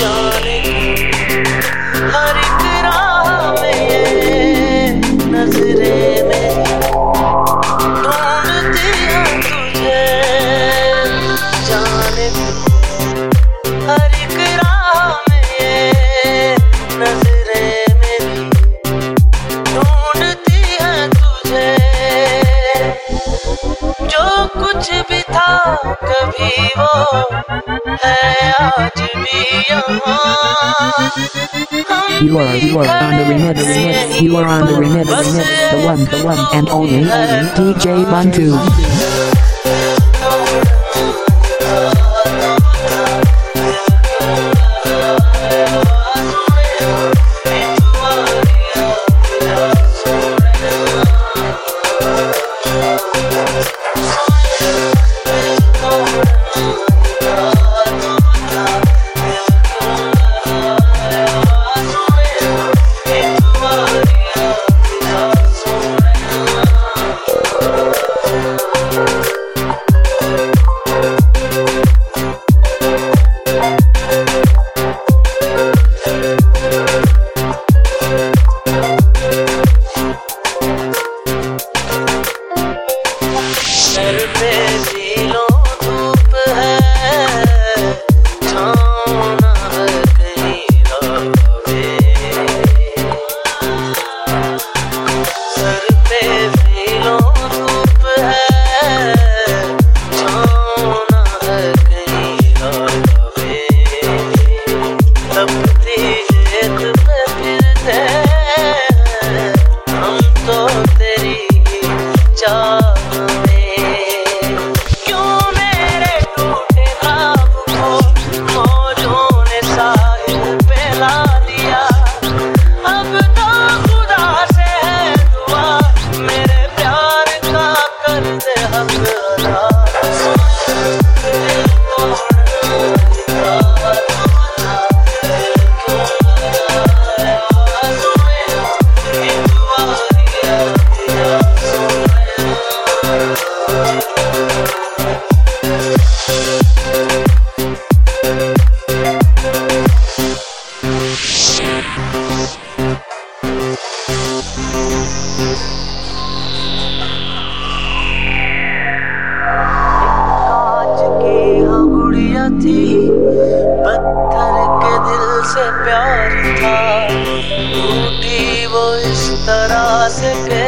जाने हर एक राह में ये नजरें मेरी ढूंढती हैं तुझे, जाने हर एक राह में ये नजरें मेरी ढूंढती हैं तुझे। जो कुछ भी था कभी वो है आज भी यहाँ। You are on the remix. You are on the remix. The one and only DJ Bantu. सर पे झीलों धूप है, छाँव ना है कहीं रावे। सर पे झीलों धूप है, छाँव ना है कहीं रावे। तपती रेत पे फिरते हैं हम तो तेरी चाह में। थी पत्थर के दिल से प्यार था, टूटी वो इस तरह से